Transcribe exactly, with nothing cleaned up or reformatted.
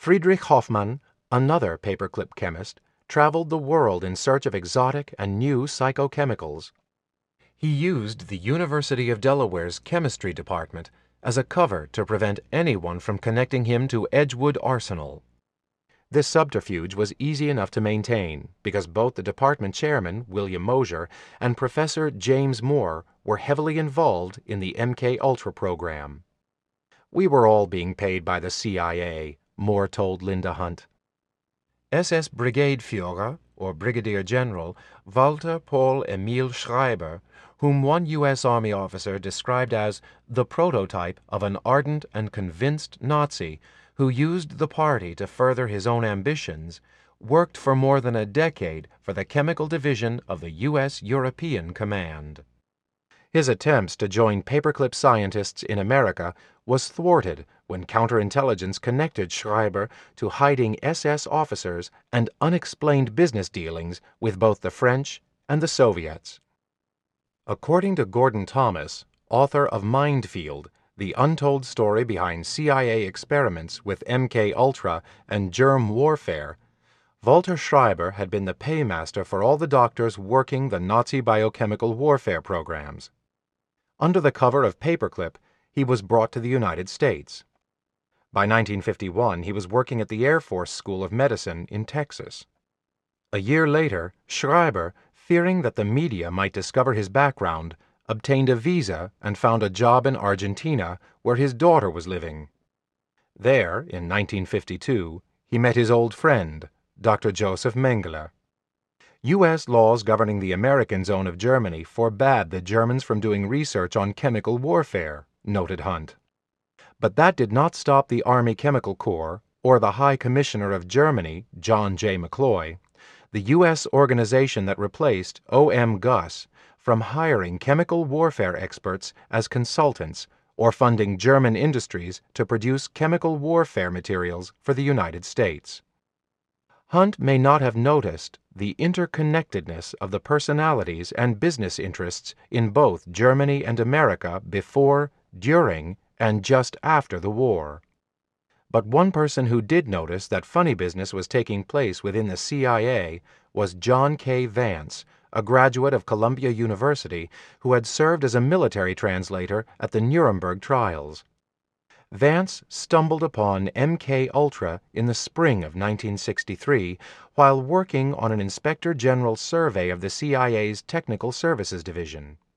Friedrich Hoffmann, another paperclip chemist, traveled the world in search of exotic and new psychochemicals. He used the University of Delaware's chemistry department as a cover to prevent anyone from connecting him to Edgewood Arsenal. This subterfuge was easy enough to maintain because both the department chairman, William Mosher, and Professor James Moore were heavily involved in the M K Ultra program. "We were all being paid by the C I A," Moore told Linda Hunt. S S Brigadeführer, or Brigadier General, Walter Paul Emil Schreiber, whom one U S Army officer described as the prototype of an ardent and convinced Nazi who used the party to further his own ambitions, worked for more than a decade for the Chemical Division of the U S European Command. His attempts to join paperclip scientists in America was thwarted when counterintelligence connected Schreiber to hiding S S officers and unexplained business dealings with both the French and the Soviets. According to Gordon Thomas, author of Mindfield, the untold story behind C I A experiments with M K Ultra and germ warfare, Walter Schreiber had been the paymaster for all the doctors working the Nazi biochemical warfare programs. Under the cover of paperclip, he was brought to the United States. By nineteen fifty-one, he was working at the Air Force School of Medicine in Texas. A year later, Schreiber, fearing that the media might discover his background, obtained a visa and found a job in Argentina, where his daughter was living. There, in nineteen fifty-two, he met his old friend, Doctor Joseph Mengele. U S laws governing the American zone of Germany forbade the Germans from doing research on chemical warfare, noted Hunt. But that did not stop the Army Chemical Corps, or the High Commissioner of Germany, John J. McCloy, the U S organization that replaced O M Gus, from hiring chemical warfare experts as consultants or funding German industries to produce chemical warfare materials for the United States. Hunt may not have noticed the interconnectedness of the personalities and business interests in both Germany and America before, during, and just after the war. But one person who did notice that funny business was taking place within the C I A was John K. Vance, a graduate of Columbia University who had served as a military translator at the Nuremberg trials. Vance stumbled upon M K Ultra in the spring of nineteen sixty-three while working on an Inspector General survey of the C I A's Technical Services Division.